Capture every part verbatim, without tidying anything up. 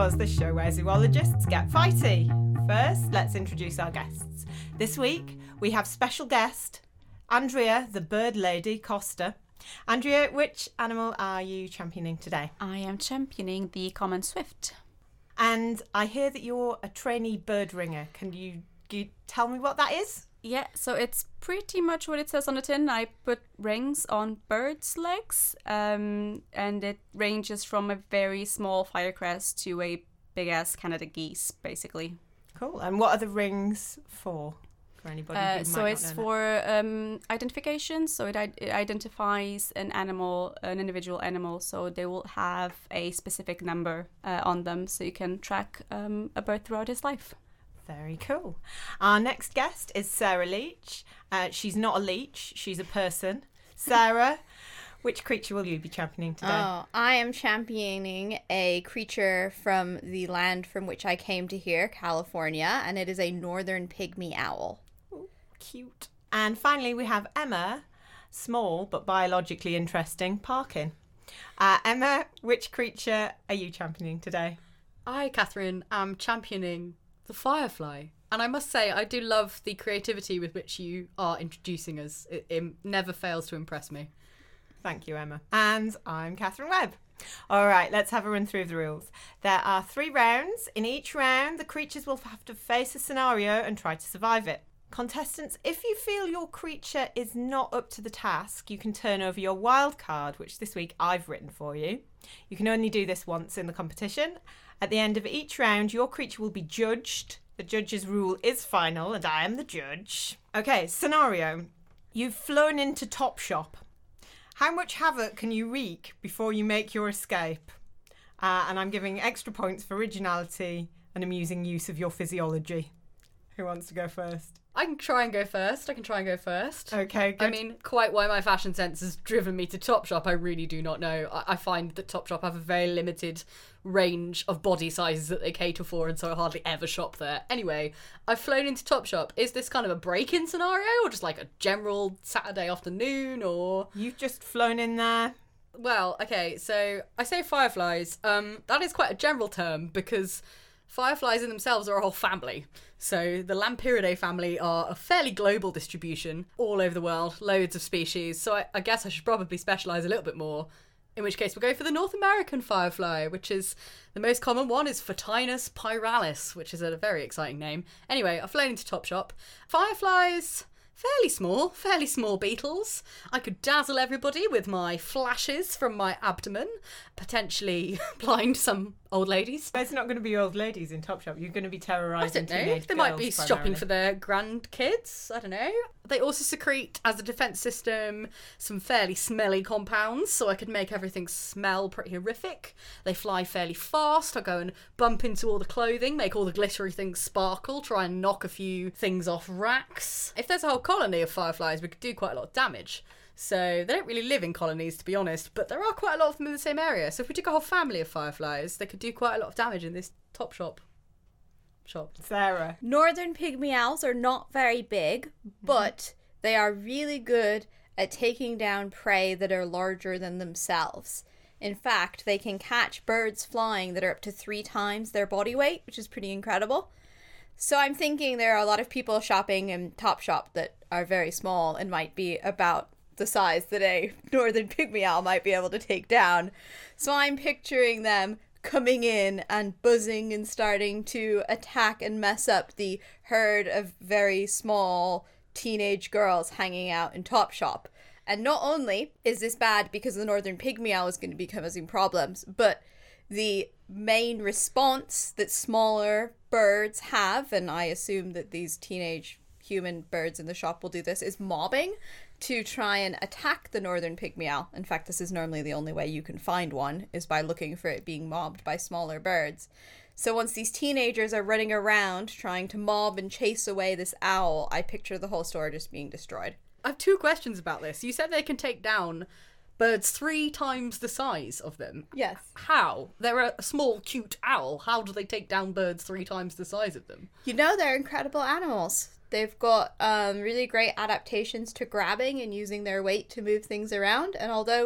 Outdoors, the show where zoologists get fighty. First, let's introduce our guests. This week, we have special guest, Andrea, the bird lady Costa. Andrea, which animal are you championing today? I am championing the common swift. And I hear that you're a trainee bird ringer. Can you, can you tell me what that is? Yeah, so it's pretty much what it says on the tin. I put rings on birds' legs, um, and it ranges from a very small firecrest to a big-ass Canada geese, basically. Cool. And what are the rings for? For anybody who Uh, might so not it's know for um, identification. So it, it identifies an animal, an individual animal. So they will have a specific number uh, on them, so you can track um, a bird throughout his life. Very cool. Our next guest is Sarah Leach. Uh, she's not a leech, she's a person. Sarah, which creature will you be championing today? Oh, I am championing a creature from the land from which I came to here, California, and it is a northern pygmy owl. Ooh, cute. And finally, we have Emma, small but biologically interesting, Parkin. Uh, Emma, which creature are you championing today? I, Catherine, am championing the firefly. And I must say, I do love the creativity with which you are introducing us. It, it never fails to impress me. Thank you, Emma. And I'm Catherine Webb. All right, let's have a run through the rules. There are three rounds. In each round, the creatures will have to face a scenario and try to survive it. Contestants, if you feel your creature is not up to the task, you can turn over your wild card, which this week I've written for you. You can only do this once in the competition. At the end of each round, your creature will be judged. The judge's rule is final, and I am the judge. Okay, scenario. You've flown into Topshop. How much havoc can you wreak before you make your escape? Uh, and I'm giving extra points for originality and amusing use of your physiology. Who wants to go first? I can try and go first. I can try and go first. Okay, good. I mean, quite why my fashion sense has driven me to Topshop, I really do not know. I, I find that Topshop have a very limited range of body sizes that they cater for, and so I hardly ever shop there. Anyway, I've flown into Topshop. Is this kind of a break-in scenario, or just like a general Saturday afternoon, or...? You've just flown in there. Well, okay, so I say fireflies. Um, that is quite a general term, because fireflies in themselves are a whole family. So the Lampyridae family are a fairly global distribution all over the world, loads of species. So I, I guess I should probably specialise a little bit more, in which case we'll go for the North American firefly, which is the most common one is Photinus pyralis, which is a very exciting name. Anyway, I've flown into Topshop. Fireflies... fairly small, fairly small beetles. I could dazzle everybody with my flashes from my abdomen, potentially blind some old ladies. There's not going to be old ladies in Topshop. You're going to be terrorising I don't know. teenage They might girls be primarily. shopping for their grandkids. I don't know. They also secrete, as a defence system, some fairly smelly compounds, so I could make everything smell pretty horrific. They fly fairly fast. I go and bump into all the clothing, make all the glittery things sparkle, try and knock a few things off racks. If there's a whole colony of fireflies, we could do quite a lot of damage. So they don't really live in colonies, to be honest, but there are quite a lot of them in the same area. So if we took a whole family of fireflies, they could do quite a lot of damage in this Topshop shop. Sarah. Northern pygmy owls are not very big, but they are really good at taking down prey that are larger than themselves. In fact, they can catch birds flying that are up to three times their body weight, which is pretty incredible. So I'm thinking there are a lot of people shopping in Topshop that are very small and might be about the size that a northern pygmy owl might be able to take down. So I'm picturing them coming in and buzzing and starting to attack and mess up the herd of very small teenage girls hanging out in Topshop. And not only is this bad because the northern pygmy owl is going to be causing problems, but the main response that smaller birds have, and I assume that these teenage human birds in the shop will do this, is mobbing to try and attack the northern pygmy owl. In fact, this is normally the only way you can find one, is by looking for it being mobbed by smaller birds. So once these teenagers are running around trying to mob and chase away this owl, I picture the whole store just being destroyed. I have two questions about this. You said they can take down birds three times the size of them. Yes. How? They're a small, cute owl. How do they take down birds three times the size of them? You know, they're incredible animals. They've got um, really great adaptations to grabbing and using their weight to move things around. And although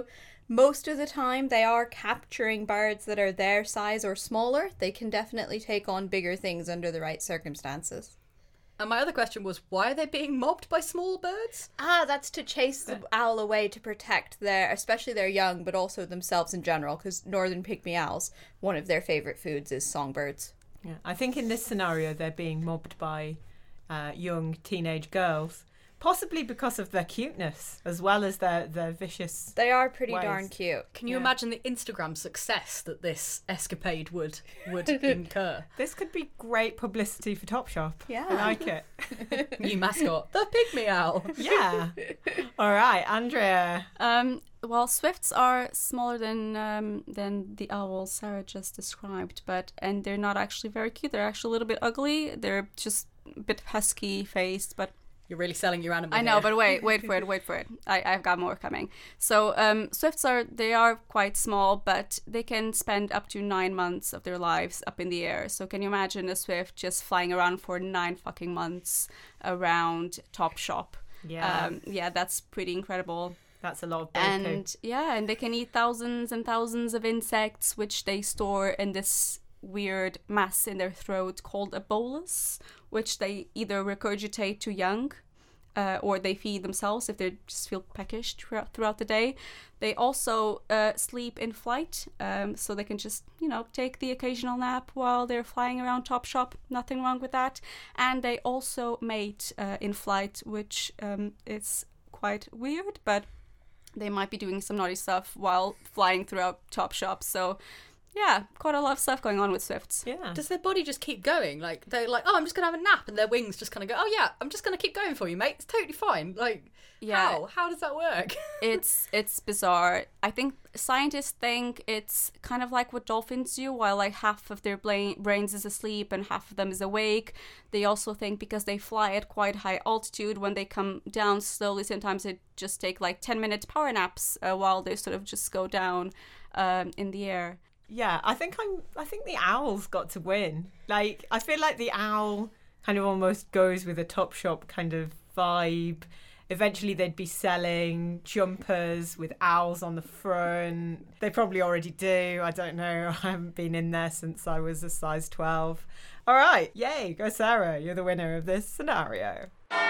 Most of the time, they are capturing birds that are their size or smaller. They can definitely take on bigger things under the right circumstances. And my other question was, why are they being mobbed by small birds? Ah, that's to chase the owl away to protect their, especially their young, but also themselves in general, because northern pygmy owls, one of their favourite foods is songbirds. Yeah, I think in this scenario they're being mobbed by uh, young teenage girls, possibly because of their cuteness as well as their, their vicious... They are pretty ways. darn cute. Can you Yeah. imagine the Instagram success that this escapade would would incur? This could be great publicity for Topshop. Yeah. I like it. New mascot, the pygmy owl. Yeah. All right, Andrea. Um, well, swifts are smaller than um, than the owls Sarah just described, but and they're not actually very cute. They're actually a little bit ugly. They're just a bit husky faced, but You're really selling your animal. I know, here. but wait, wait for it, wait for it. I, I've got more coming. So um, swifts are they are quite small, but they can spend up to nine months of their lives up in the air. So can you imagine a swift just flying around for nine fucking months around Topshop? Yeah. Um, yeah, that's pretty incredible. That's a lot of bird And poo. yeah, and they can eat thousands and thousands of insects, which they store in this weird mass in their throat called a bolus, which they either regurgitate to young, uh, or they feed themselves if they just feel peckish throughout, throughout the day. They also uh, sleep in flight, um, so they can just, you know, take the occasional nap while they're flying around Topshop. Nothing wrong with that. And they also mate uh, in flight, which um, is quite weird, but they might be doing some naughty stuff while flying throughout Topshop. So yeah, quite a lot of stuff going on with swifts. Yeah. Does their body just keep going? Like, they're like, oh, I'm just going to have a nap, and their wings just kind of go, oh, yeah, I'm just going to keep going for you, mate. It's totally fine. Like, Yeah. how? How does that work? it's it's bizarre. I think scientists think it's kind of like what dolphins do, while like half of their bla- brains is asleep and half of them is awake. They also think because they fly at quite high altitude, when they come down slowly, sometimes they just take like ten minute power naps uh, while they sort of just go down um, in the air. Yeah, I think I'm. I think the owl's got to win. Like, I feel like the owl kind of almost goes with a Topshop kind of vibe. Eventually, they'd be selling jumpers with owls on the front. They probably already do. I don't know. I haven't been in there since I was a size twelve. All right, yay, go Sarah. You're the winner of this scenario.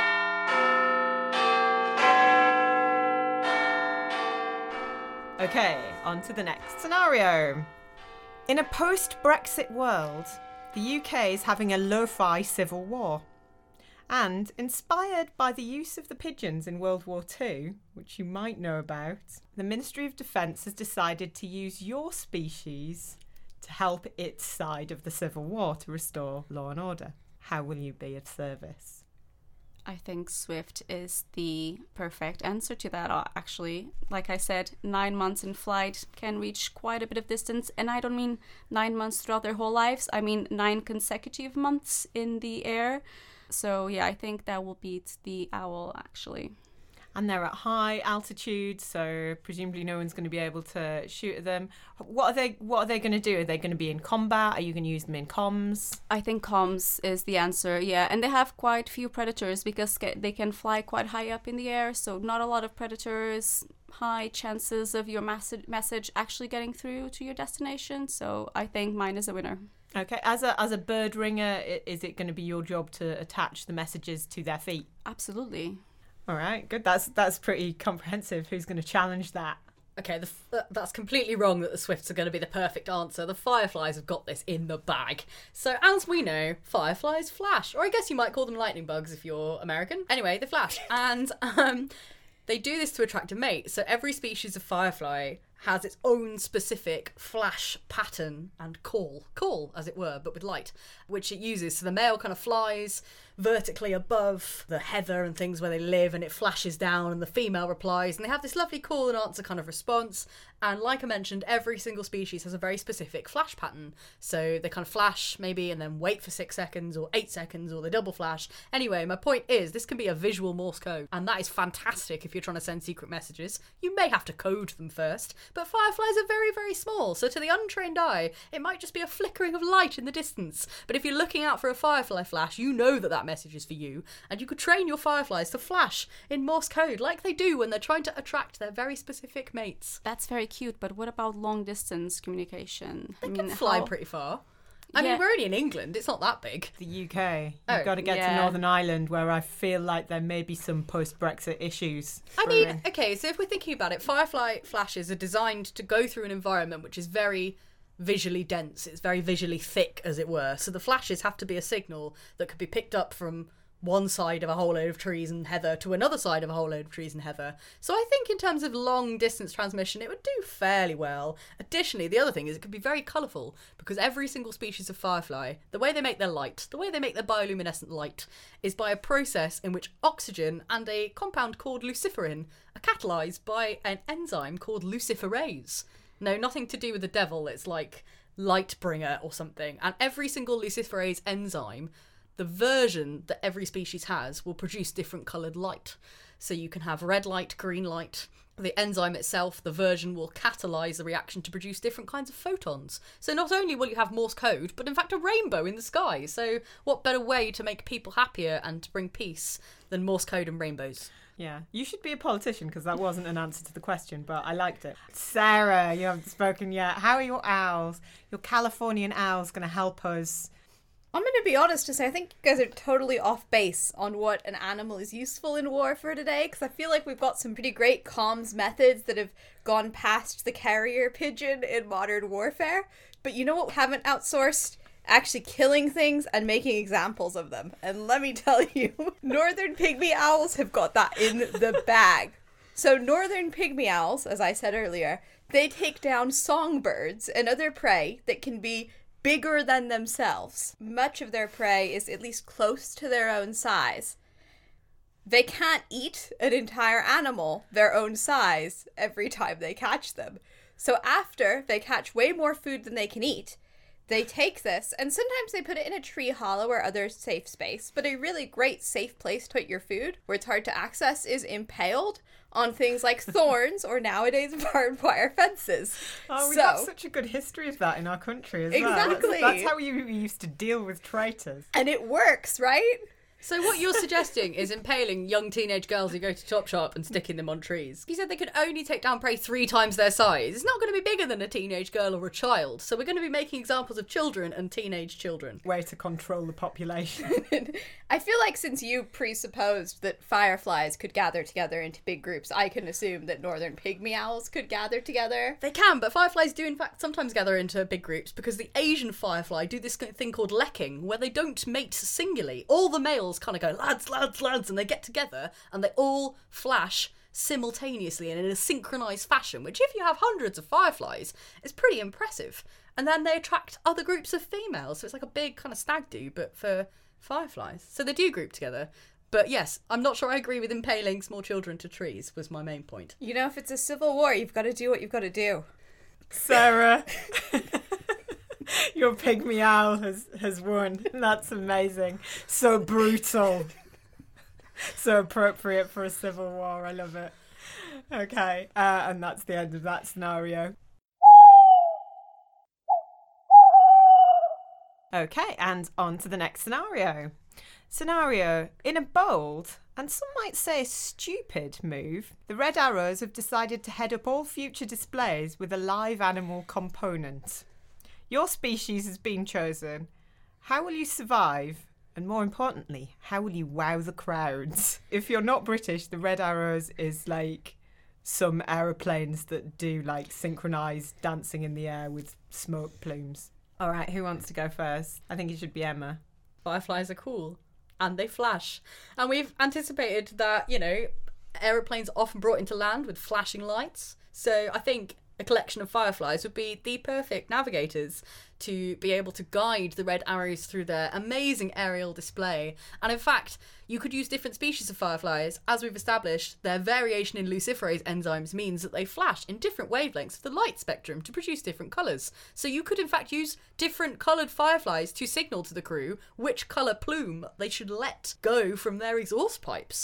Okay, on to the next scenario. In a post-Brexit world, the U K is having a lo-fi civil war. And inspired by the use of the pigeons in World War Two, which you might know about, the Ministry of Defence has decided to use your species to help its side of the civil war to restore law and order. How will you be of service? I think Swift is the perfect answer to that, uh, actually. Like I said, nine months in flight can reach quite a bit of distance. And I don't mean nine months throughout their whole lives. I mean nine consecutive months in the air. So yeah, I think that will beat the owl, actually. And they're at high altitude, so presumably no one's going to be able to shoot at them. What are they? What are they going to do? Are they going to be in combat? Are you going to use them in comms? I think comms is the answer, yeah. And they have quite few predators because ca- they can fly quite high up in the air, so not a lot of predators, high chances of your mas- message actually getting through to your destination. So I think mine is a winner. Okay, as a as a bird ringer, i- is it going to be your job to attach the messages to their feet? Absolutely. All right, good. That's that's pretty comprehensive. Who's going to challenge that? Okay, the, f- that's completely wrong that the swifts are going to be the perfect answer. The fireflies have got this in the bag. So, as we know, fireflies flash. Or I guess you might call them lightning bugs if you're American. Anyway, they flash. And um, they do this to attract a mate. So every species of firefly has its own specific flash pattern and call. Call, as it were, but with light, which it uses. So the male kind of flies vertically above the heather and things where they live, and it flashes down, and the female replies, and they have this lovely call and answer kind of response. And like I mentioned, every single species has a very specific flash pattern. So they kind of flash maybe and then wait for six seconds or eight seconds, or they double flash. Anyway, my point is this can be a visual Morse code, and that is fantastic if you're trying to send secret messages. You may have to code them first, but fireflies are very, very small, so to the untrained eye, it might just be a flickering of light in the distance. But if you're looking out for a firefly flash, you know that that message is for you, and you could train your fireflies to flash in Morse code like they do when they're trying to attract their very specific mates. That's very cute, but what about long distance communication? They I can mean, fly how- pretty far. I Yeah. mean, we're only in England, it's not that big. The U K. Oh, You've got to get yeah. to Northern Ireland, where I feel like there may be some post-Brexit issues. I brewing. mean, okay, so if we're thinking about it, firefly flashes are designed to go through an environment which is very visually dense. It's very visually thick, as it were. So the flashes have to be a signal that could be picked up from one side of a whole load of trees and heather to another side of a whole load of trees and heather. So I think in terms of long distance transmission, it would do fairly well. Additionally, the other thing is it could be very colourful, because every single species of firefly, the way they make their light, the way they make their bioluminescent light, is by a process in which oxygen and a compound called luciferin are catalysed by an enzyme called luciferase. No, nothing to do with the devil, it's like Lightbringer or something. And every single luciferase enzyme, the version that every species has, will produce different coloured light. So you can have red light, green light. The enzyme itself, the version, will catalyse the reaction to produce different kinds of photons. So not only will you have Morse code, but in fact a rainbow in the sky. So what better way to make people happier and to bring peace than Morse code and rainbows? Yeah, you should be a politician, because that wasn't an answer to the question, but I liked it. Sarah, you haven't spoken yet. How are your owls? Your Californian owls going to help us? I'm going to be honest and say I think you guys are totally off base on what an animal is useful in war for today, because I feel like we've got some pretty great comms methods that have gone past the carrier pigeon in modern warfare. But you know what we haven't outsourced? Actually killing things and making examples of them. And let me tell you, northern pygmy owls have got that in the bag. So northern pygmy owls, as I said earlier, they take down songbirds and other prey that can be bigger than themselves. Much of their prey is at least close to their own size. They can't eat an entire animal their own size every time they catch them. So after they catch way more food than they can eat, they take this, and sometimes they put it in a tree hollow or other safe space, but a really great safe place to put your food, where it's hard to access, is impaled on things like thorns or nowadays barbed wire fences. Oh, we so, have such a good history of that in our country as well. Exactly. That's, that's how we used to deal with traitors. and it works, right? So what you're suggesting is impaling young teenage girls who go to Topshop and sticking them on trees. You said they could only take down prey three times their size. It's not going to be bigger than a teenage girl or a child. So we're going to be making examples of children and teenage children. Way to control the population. I feel like since you presupposed that fireflies could gather together into big groups, I can assume that northern pygmy owls could gather together. They can, but fireflies do in fact sometimes gather into big groups, because the Asian firefly do this thing called lekking, where they don't mate singly. All the males kind of go, lads, lads, lads, and they get together and they all flash simultaneously and in a synchronised fashion, which if you have hundreds of fireflies is pretty impressive. And then they attract other groups of females, so it's like a big kind of stag do, but for fireflies. So they do group together. But yes, I'm not sure I agree with impaling small children to trees, was my main point. You know, if it's a civil war, you've got to do what you've got to do. Sarah, your pygmy owl has, has won. That's amazing. So brutal. So appropriate for a civil war. I love it. Okay, uh, and that's the end of that scenario. Okay, and on to the next scenario. Scenario: in a bold, and some might say stupid move, the Red Arrows have decided to head up all future displays with a live animal component. Your species has been chosen. How will you survive? And more importantly, how will you wow the crowds? If you're not British, the Red Arrows is like some aeroplanes that do like synchronised dancing in the air with smoke plumes. All right, who wants to go first? I think it should be Emma. Fireflies are cool. And they flash. And we've anticipated that, you know, aeroplanes are often brought into land with flashing lights. So I think a collection of fireflies would be the perfect navigators to be able to guide the Red Arrows through their amazing aerial display. And in fact, you could use different species of fireflies. As we've established, their variation in luciferase enzymes means that they flash in different wavelengths of the light spectrum to produce different colours. So you could in fact use different coloured fireflies to signal to the crew which colour plume they should let go from their exhaust pipes.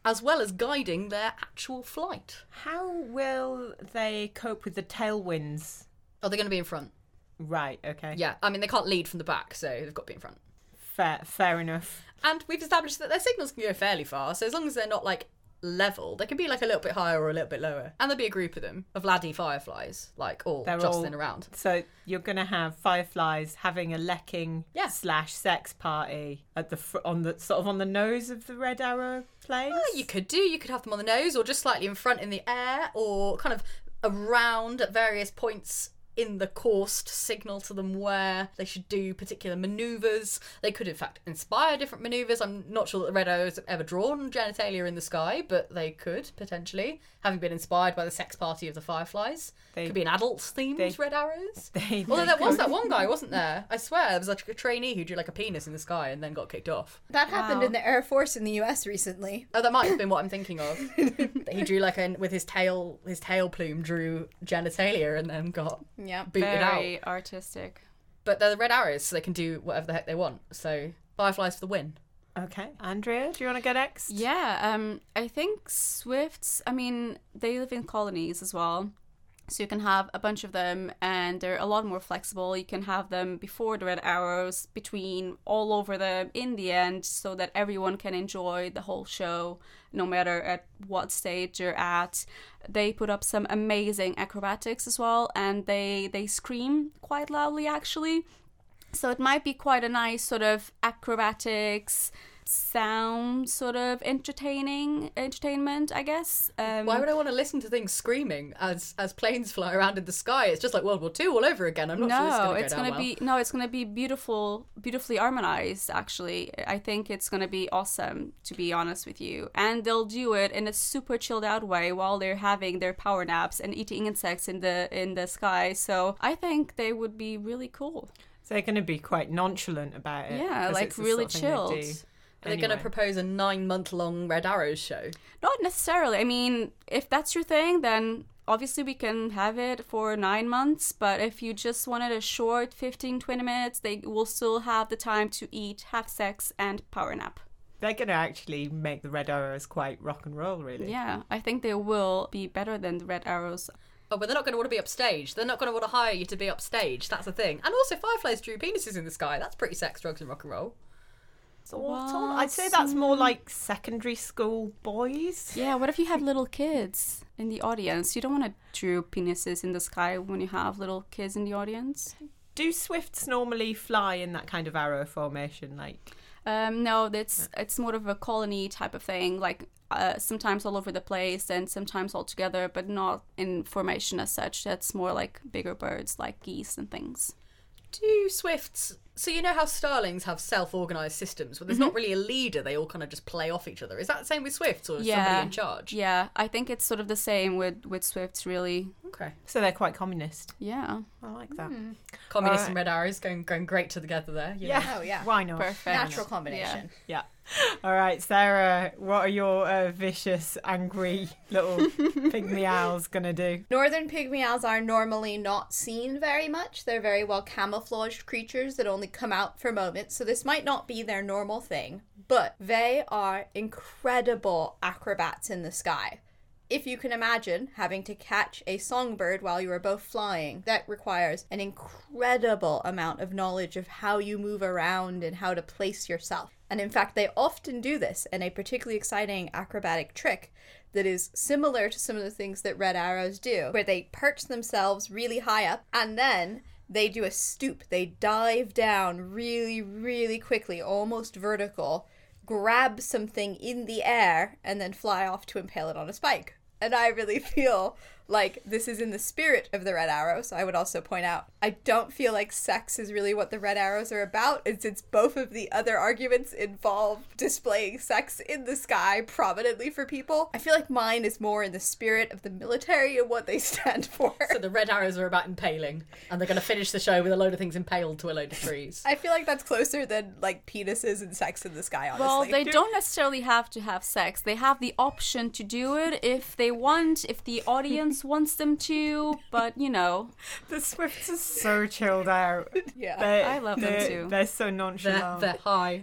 as well as guiding their actual flight. How will they cope with the tailwinds? Oh, they're going to be in front. Right, okay. Yeah, I mean, they can't lead from the back, so they've got to be in front. Fair, fair enough. And we've established that their signals can go fairly far, so as long as they're not, like, level, they can be, like, a little bit higher or a little bit lower. And there'll be a group of them, of laddie fireflies, like, all They're jostling all- around. So you're going to have fireflies having a lecking Yeah. slash sex party at the fr- on the sort of on the nose of the Red Arrow planes. Well, you could do. You could have them on the nose, or just slightly in front in the air, or kind of around at various points in the course to signal to them where they should do particular manoeuvres. They could, in fact, inspire different manoeuvres. I'm not sure that the Red Arrows have ever drawn genitalia in the sky, but they could, potentially, having been inspired by the sex party of the Fireflies. They- could be an adult-themed they- Red Arrows. They- Although they there was could- that one guy, wasn't there? I swear, there was like a trainee who drew like a penis in the sky and then got kicked off. That happened Wow. in the Air Force in the U S recently. Oh, that might have been what I'm thinking of. That he drew like a with his tail, his tail plume drew genitalia and then got Yeah. booted out. Very artistic. But they're the Red Arrows, so they can do whatever the heck they want. So Fireflies for the win. Okay, Andrea, do you want to go next? Yeah, um, I think swifts, I mean, they live in colonies as well. So you can have a bunch of them, and they're a lot more flexible. You can have them before the Red Arrows, between, all over them, in the end, so that everyone can enjoy the whole show, no matter at what stage you're at. They put up some amazing acrobatics as well, and they, they scream quite loudly, actually. So it might be quite a nice sort of acrobatics sound sort of entertaining entertainment, I guess. Um, Why would I want to listen to things screaming as as planes fly around in the sky? It's just like World War Two all over again. I'm not sure this is no, going to go it's down gonna well. be no, it's gonna be beautiful, beautifully harmonized. Actually, I think it's gonna be awesome. To be honest with you, and they'll do it in a super chilled out way while they're having their power naps and eating insects in the in the sky. So I think they would be really cool. So they're going to be quite nonchalant about it. Yeah, 'cause like it's the really sort of thing they chilled. do Are they going to anyway. propose a nine month long Red Arrows show? Not necessarily. I mean, if that's your thing, then obviously we can have it for nine months. But if you just wanted a short fifteen, twenty minutes, they will still have the time to eat, have sex, and power nap. They're going to actually make the Red Arrows quite rock and roll, really. Yeah, I think they will be better than the Red Arrows. Oh, but they're not going to want to be upstage. They're not going to want to hire you to be upstage. That's the thing. And also, Fireflies drew penises in the sky. That's pretty sex, drugs, and rock and roll. Sort of. I'd say that's more like secondary school boys. Yeah, what if you have little kids in the audience? You don't want to draw penises in the sky when you have little kids in the audience. Do swifts normally fly in that kind of arrow formation? Like, Um, no, it's it's more of a colony type of thing, like uh, sometimes all over the place and sometimes all together, but not in formation as such. That's more like bigger birds, like geese and things. Do swifts... So you know how starlings have self-organised systems where there's not really a leader, they all kind of just play off each other. Is that the same with swifts, or is somebody in charge? Yeah, I think it's sort of the same with, with swifts, really. Okay. so they're quite communist. Yeah. I like that. Communists Alright. and Red Arrows going going great together there. you know. Yeah. Oh, yeah. Why not? Perfect. Natural combination. Yeah. All right, Sarah, what are your uh, vicious, angry little pygmy owls going to do? Northern pygmy owls are normally not seen very much. They're very well camouflaged creatures that only come out for moments, so this might not be their normal thing. But they are incredible acrobats in the sky. If you can imagine having to catch a songbird while you are both flying, that requires an incredible amount of knowledge of how you move around and how to place yourself. And in fact, they often do this in a particularly exciting acrobatic trick that is similar to some of the things that Red Arrows do, where they perch themselves really high up and then they do a stoop. They dive down really, really quickly, almost vertical, grab something in the air, and then fly off to impale it on a spike. And I really feel like this is in the spirit of the Red Arrows. I would also point out, I don't feel like sex is really what the Red Arrows are about. And since both of the other arguments involve displaying sex in the sky prominently for people, I feel like mine is more in the spirit of the military and what they stand for. So the Red Arrows are about impaling, and they're going to finish the show with a load of things impaled to a load of trees. I feel like that's closer than like penises and sex in the sky, honestly. Well, they don't necessarily have to have sex. They have the option to do it if they want, if the audience wants them to, but you know. The swifts are so chilled out. Yeah. They're- I love them they're- too. They're so They're, nonchalant. they're high.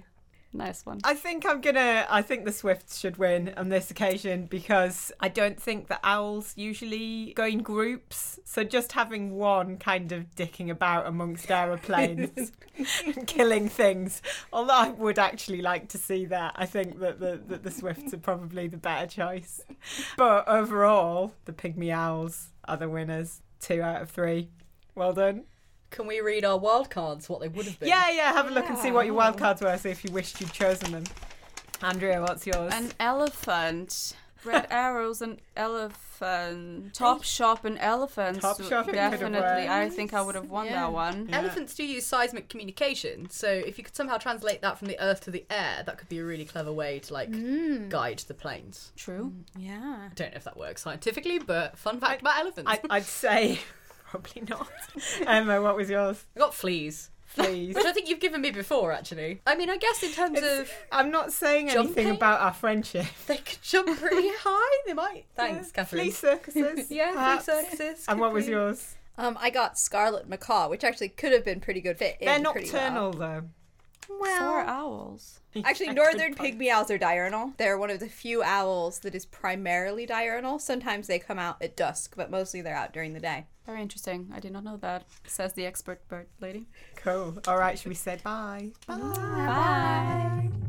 Nice one. I think I'm gonna. I think the Swifts should win on this occasion because I don't think that owls usually go in groups. So just having one kind of dicking about amongst aeroplanes, and killing things. Although I would actually like to see that. I think that the that the Swifts are probably the better choice. But overall, the Pygmy Owls are the winners. Two out of three. Well done. Can we read our wildcards, what they would have been? Yeah, yeah. Have a look and see what your wildcards were. See if you wished you'd chosen them. Andrea, what's yours? An elephant. Red arrows and elephant. Top shop and elephants. Top shop it could have Definitely. worked. I think I would have won Yeah. that one. Yeah. Elephants do use seismic communication, so if you could somehow translate that from the earth to the air, that could be a really clever way to like guide the planes. True. Yeah. I don't know if that works scientifically, but fun fact about elephants. I, I'd say probably not. Emma, what was yours? I got fleas, Please. which I think you've given me before, actually. I mean, I guess in terms It's- of I'm not saying anything Jumping? about our friendship. they could jump pretty high, they might. Thanks, Yeah, Catherine. Flea circuses. Yeah, perhaps. flea circuses. And could what was be. yours? Um, I got Scarlet Macaw, which actually could have been pretty good fit. They're in pretty nocturnal, well. though. Well, So are owls. actually, I northern could pygmy owls are diurnal. They're one of the few owls that is primarily diurnal. Sometimes they come out at dusk, but mostly they're out during the day. Very interesting. I did not know that, says the expert bird lady. Cool. All right, should we say bye? Bye. Bye.